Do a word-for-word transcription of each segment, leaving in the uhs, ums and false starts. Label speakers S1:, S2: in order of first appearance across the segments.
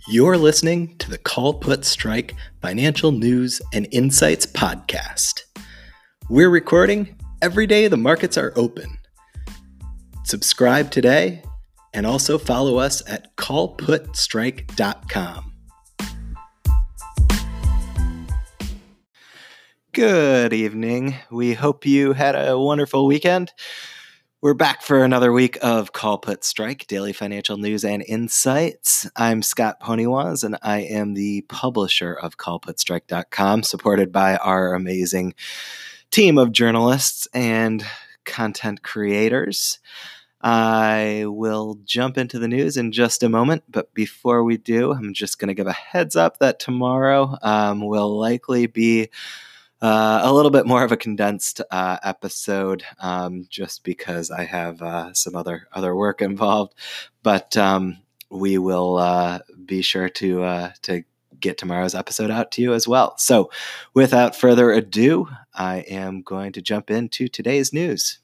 S1: You're listening to the Call Put Strike Financial News and Insights podcast. We're recording every day the markets are open. Subscribe today and also follow us at call put strike dot com. Good evening. We hope you had a wonderful weekend. We're back for another week of Call Put Strike, daily financial news and insights. I'm Scott Poniwaz, and I am the publisher of call put strike dot com, supported by our amazing team of journalists and content creators. I will jump into the news in just a moment, but before we do, I'm just going to give a heads up that tomorrow um, will likely be Uh, a little bit more of a condensed uh, episode, um, just because I have uh, some other other work involved. But um, we will uh, be sure to uh, to get tomorrow's episode out to you as well. So, without further ado, I am going to jump into today's news.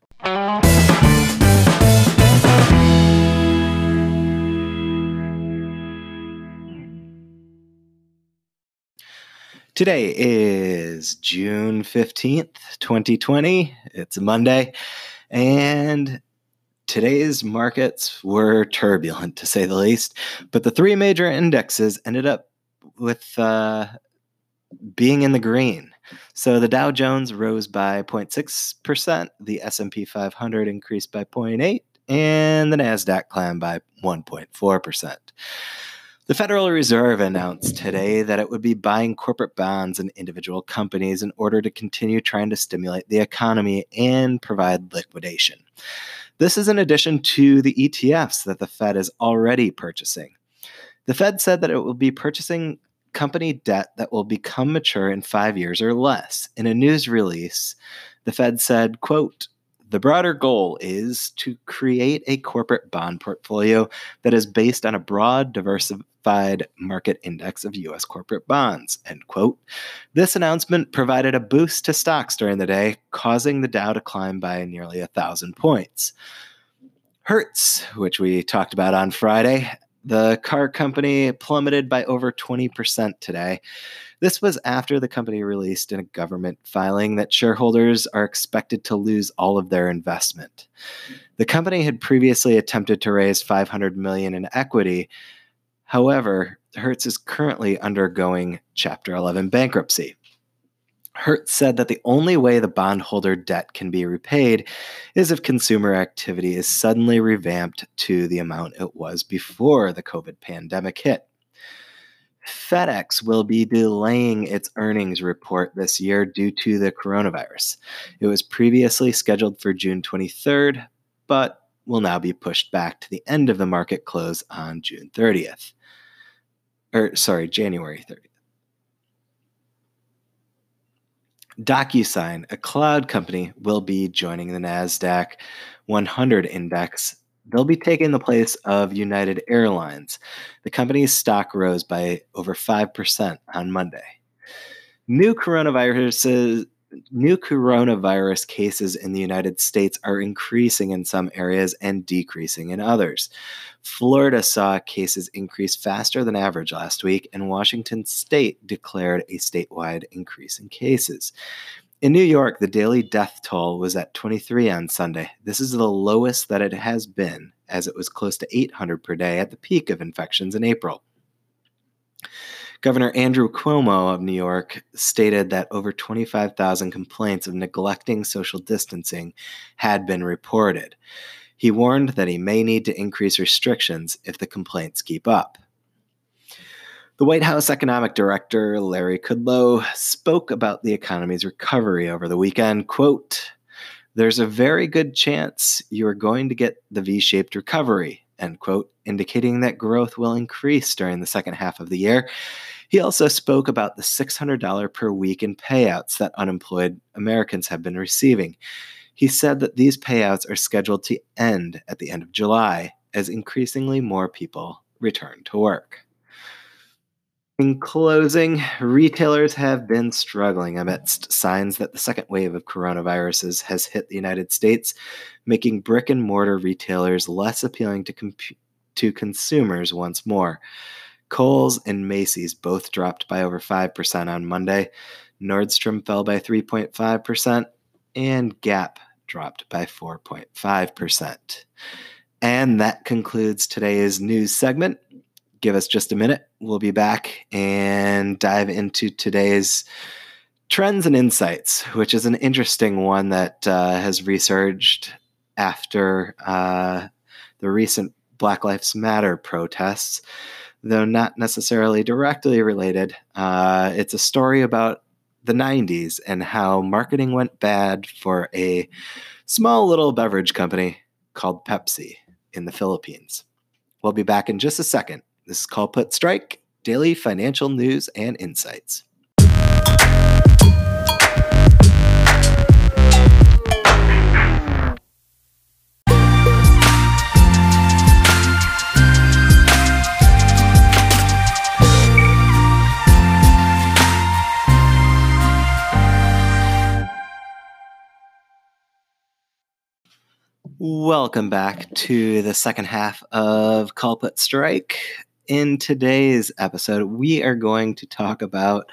S1: Today is June fifteenth, twenty twenty. It's a Monday, and today's markets were turbulent, to say the least. But the three major indexes ended up with uh, being in the green. So the Dow Jones rose by zero point six percent, the S and P five hundred increased by zero point eight percent, and the NASDAQ climbed by one point four percent. The Federal Reserve announced today that it would be buying corporate bonds and individual companies in order to continue trying to stimulate the economy and provide liquidation. This is in addition to the E T Fs that the Fed is already purchasing. The Fed said that it will be purchasing company debt that will become mature in five years or less. In a news release, the Fed said, quote, "The broader goal is to create a corporate bond portfolio that is based on a broad, diversified market index of U S corporate bonds," end quote. This announcement provided a boost to stocks during the day, causing the Dow to climb by nearly a thousand points. Hertz, which we talked about on Friday, the car company, plummeted by over twenty percent today. This was after the company released in a government filing that shareholders are expected to lose all of their investment. The company had previously attempted to raise five hundred million dollars in equity. However, Hertz is currently undergoing Chapter eleven bankruptcy. Hertz said that the only way the bondholder debt can be repaid is if consumer activity is suddenly revamped to the amount it was before the COVID pandemic hit. FedEx will be delaying its earnings report this year due to the coronavirus. It was previously scheduled for June twenty-third, but will now be pushed back to the end of the market close on June thirtieth. Or, sorry, January thirtieth. DocuSign, a cloud company, will be joining the NASDAQ one hundred index. They'll be taking the place of United Airlines. The company's stock rose by over five percent on Monday. New coronaviruses, new coronavirus cases in the United States are increasing in some areas and decreasing in others. Florida saw cases increase faster than average last week, and Washington State declared a statewide increase in cases. In New York, the daily death toll was at twenty-three on Sunday. This is the lowest that it has been, as it was close to eight hundred per day at the peak of infections in April. Governor Andrew Cuomo of New York stated that over twenty-five thousand complaints of neglecting social distancing had been reported. He warned that he may need to increase restrictions if the complaints keep up. The White House Economic Director, Larry Kudlow, spoke about the economy's recovery over the weekend. Quote, "There's a very good chance you are going to get the V-shaped recovery," end quote, indicating that growth will increase during the second half of the year. He also spoke about the six hundred dollars per week in payouts that unemployed Americans have been receiving. He said that these payouts are scheduled to end at the end of July as increasingly more people return to work. In closing, retailers have been struggling amidst signs that the second wave of coronaviruses has hit the United States, making brick and mortar retailers less appealing to, comp- to consumers once more. Kohl's and Macy's both dropped by over five percent on Monday. Nordstrom fell by three point five percent, and Gap dropped by four point five percent. And that concludes today's news segment. Give us just a minute. We'll be back and dive into today's trends and insights, which is an interesting one that uh, has resurged after uh, the recent Black Lives Matter protests, though not necessarily directly related. Uh, it's a story about the nineties and how marketing went bad for a small little beverage company called Pepsi in the Philippines. We'll be back in just a second. This is Call Put Strike, daily financial news and insights. Welcome back to the second half of Call Put Strike. In today's episode, we are going to talk about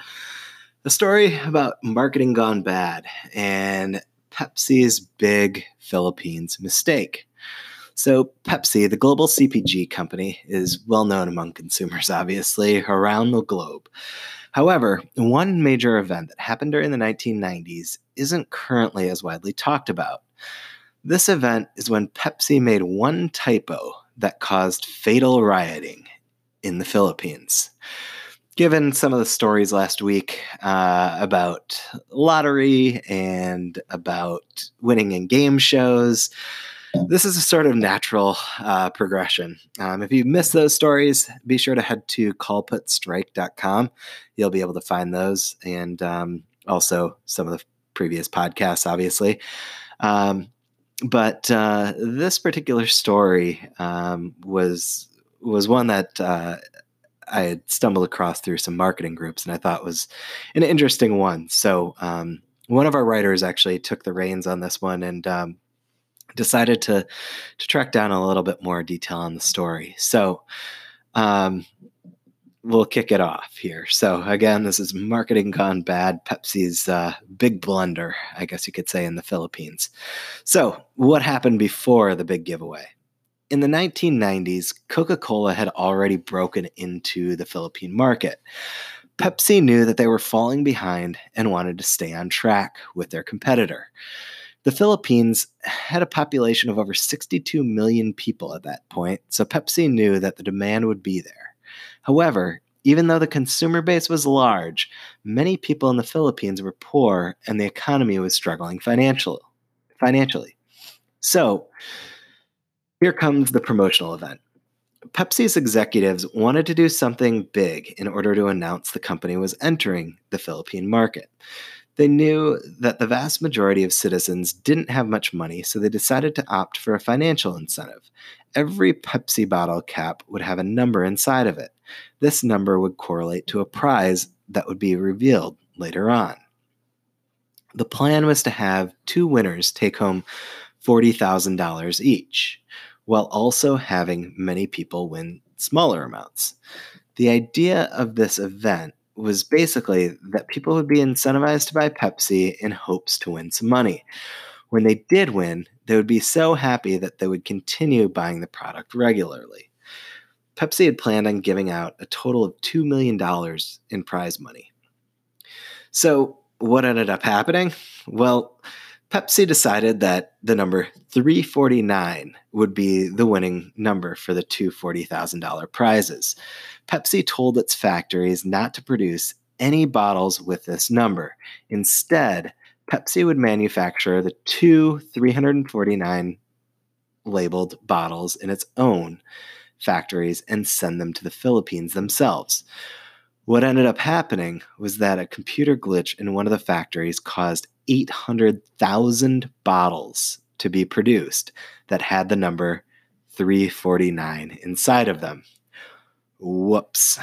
S1: a story about marketing gone bad and Pepsi's big Philippines mistake. So Pepsi, the global C P G company, is well known among consumers, obviously, around the globe. However, one major event that happened during the nineteen nineties isn't currently as widely talked about. This event is when Pepsi made one typo that caused fatal rioting in the Philippines. Given some of the stories last week uh, about lottery and about winning in game shows, this is a sort of natural uh, progression. Um, if you missed those stories, be sure to head to call put strike dot com. You'll be able to find those and um, also some of the previous podcasts, obviously. Um, But uh, this particular story um, was was one that uh, I had stumbled across through some marketing groups, and I thought was an interesting one. So um, one of our writers actually took the reins on this one and um, decided to to track down a little bit more detail on the story. So um, we'll kick it off here. So again, this is marketing gone bad, Pepsi's uh, big blunder, I guess you could say, in the Philippines. So what happened before the big giveaway? In the nineteen nineties, Coca-Cola had already broken into the Philippine market. Pepsi knew that they were falling behind and wanted to stay on track with their competitor. The Philippines had a population of over sixty-two million people at that point, so Pepsi knew that the demand would be there. However, even though the consumer base was large, many people in the Philippines were poor and the economy was struggling financial, financially. So, here comes the promotional event. Pepsi's executives wanted to do something big in order to announce the company was entering the Philippine market. They knew that the vast majority of citizens didn't have much money, so they decided to opt for a financial incentive. Every Pepsi bottle cap would have a number inside of it. This number would correlate to a prize that would be revealed later on. The plan was to have two winners take home forty thousand dollars each, while also having many people win smaller amounts. The idea of this event was basically that people would be incentivized to buy Pepsi in hopes to win some money. When they did win, they would be so happy that they would continue buying the product regularly. Pepsi had planned on giving out a total of two million dollars in prize money. So, what ended up happening? Well, Pepsi decided that the number three forty-nine would be the winning number for the two forty thousand dollars prizes. Pepsi told its factories not to produce any bottles with this number. Instead, Pepsi would manufacture the two three forty-nine labeled bottles in its own factories and send them to the Philippines themselves. What ended up happening was that a computer glitch in one of the factories caused eight hundred thousand bottles to be produced that had the number three forty-nine inside of them. Whoops.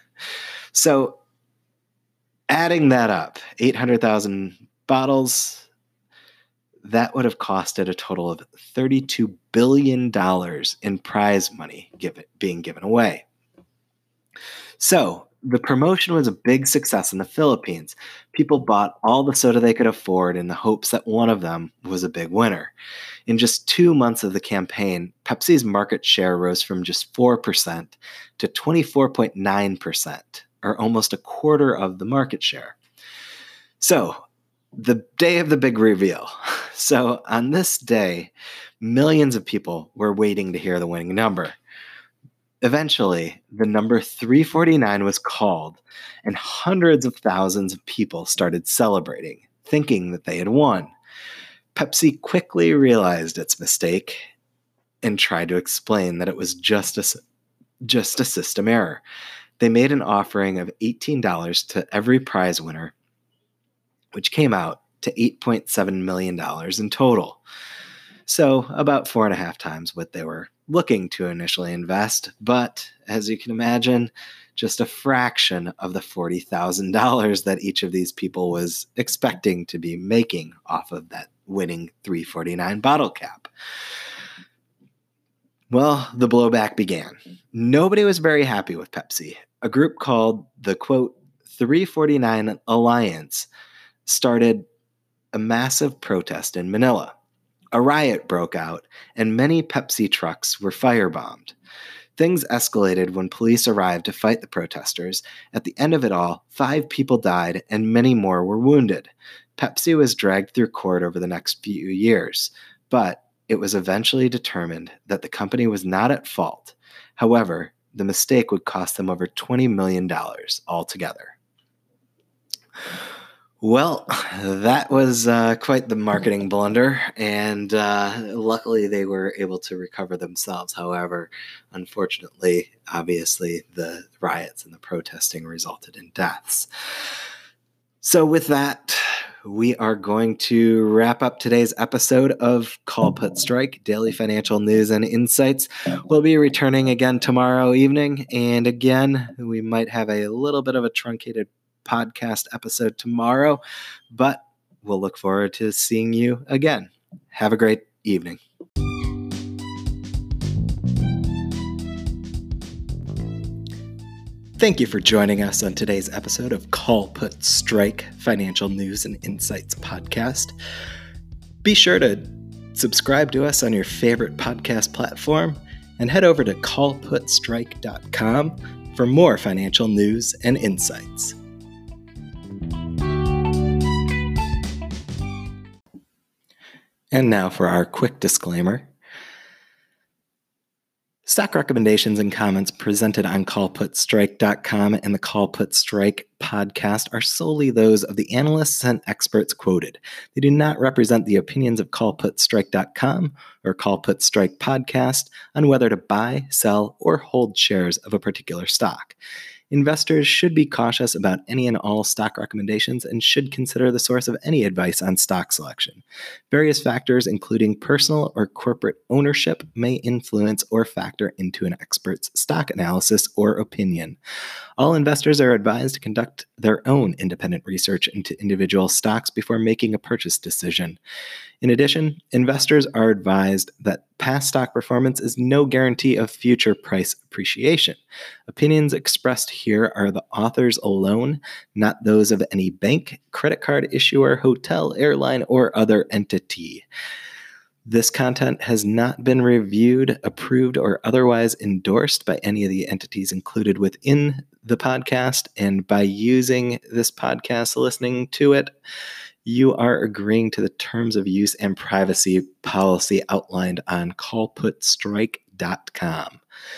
S1: So, adding that up, eight hundred thousand bottles, that would have costed a total of thirty-two billion dollars in prize money give, being given away. So the promotion was a big success in the Philippines. People bought all the soda they could afford in the hopes that one of them was a big winner. In just two months of the campaign, Pepsi's market share rose from just four percent to twenty-four point nine percent, or almost a quarter of the market share. So, the day of the big reveal. So, on this day, millions of people were waiting to hear the winning number. Eventually, the number three forty-nine was called, and hundreds of thousands of people started celebrating, thinking that they had won. Pepsi quickly realized its mistake and tried to explain that it was just a, just a system error. They made an offering of eighteen dollars to every prize winner, which came out to eight point seven million dollars in total. So about four and a half times what they were looking to initially invest, but as you can imagine, just a fraction of the forty thousand dollars that each of these people was expecting to be making off of that winning three forty-nine bottle cap. Well, the blowback began. Nobody was very happy with Pepsi. A group called the, quote, three forty-nine Alliance started a massive protest in Manila. A riot broke out, and many Pepsi trucks were firebombed. Things escalated when police arrived to fight the protesters. At the end of it all, five people died and many more were wounded. Pepsi was dragged through court over the next few years, but it was eventually determined that the company was not at fault. However, the mistake would cost them over twenty million dollars altogether. Well, that was uh, quite the marketing blunder, and uh, luckily they were able to recover themselves. However, unfortunately, obviously, the riots and the protesting resulted in deaths. So with that, we are going to wrap up today's episode of Call Put Strike, Daily Financial News and Insights. We'll be returning again tomorrow evening, and again, we might have a little bit of a truncated podcast episode tomorrow, but we'll look forward to seeing you again. Have a great evening. Thank you for joining us on today's episode of Call Put Strike Financial News and Insights podcast. Be sure to subscribe to us on your favorite podcast platform and head over to call put strike dot com for more financial news and insights. And now for our quick disclaimer. Stock recommendations and comments presented on call put strike dot com and the Call Put Strike podcast are solely those of the analysts and experts quoted. They do not represent the opinions of call put strike dot com or Call Put Strike podcast on whether to buy, sell, or hold shares of a particular stock. Investors should be cautious about any and all stock recommendations and should consider the source of any advice on stock selection. Various factors, including personal or corporate ownership, may influence or factor into an expert's stock analysis or opinion. All investors are advised to conduct their own independent research into individual stocks before making a purchase decision. In addition, investors are advised that past stock performance is no guarantee of future price appreciation. Opinions expressed here are the authors alone, not those of any bank, credit card issuer, hotel, airline, or other entity. This content has not been reviewed, approved, or otherwise endorsed by any of the entities included within the podcast. And by using this podcast, listening to it, you are agreeing to the terms of use and privacy policy outlined on call put strike dot com.